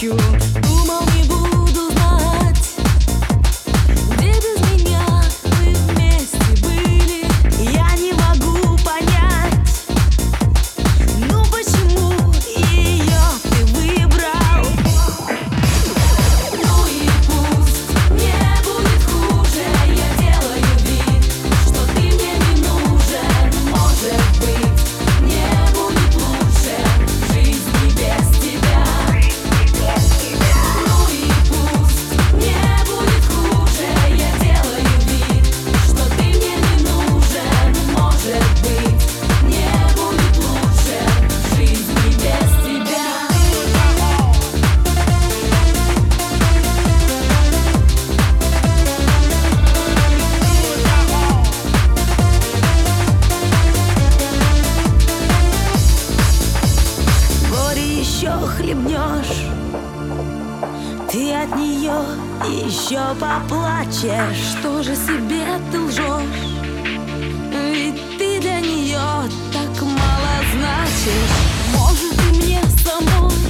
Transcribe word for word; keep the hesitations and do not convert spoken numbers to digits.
хочу. Думал, не буду знать, где без меня мы вместе были. Я не могу понять, ну почему ее ты выбрал. Ну и пусть мне будет хуже, я делаю вид, что ты мне не нужен. Может быть, мне будет лучше в жизни без тебя. Ну и пусть мне будет хуже, я делаю вид, что ты мне не нужен. Может быть, мне будет лучше в жизни без тебя. Горе еще хлебнешь, ты от нее еще поплачешь. Что же себе ты лжешь? Ведь ты для нее так мало значишь. Может, и мне самой